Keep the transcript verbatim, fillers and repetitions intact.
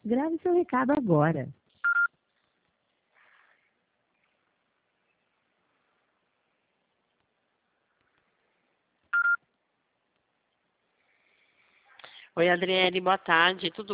Grave seu recado agora. Oi, Adriele, boa tarde, tudo